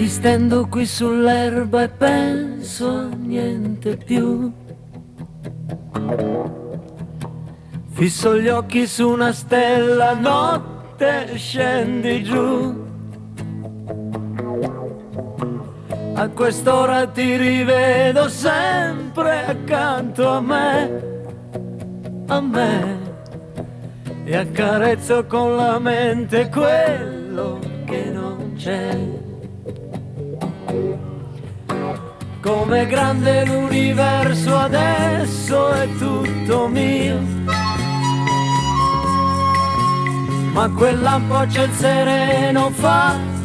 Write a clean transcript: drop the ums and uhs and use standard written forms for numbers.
stendo qui sull'erba e penso a niente più. Fisso gli occhi su una stella, notte scendi giù. A quest'ora ti rivedo sempre accanto a me, e accarezzo con la mente quello che non c'è. Com'è grande l'universo adesso, è tutto mio, ma quel lampo a ciel sereno fa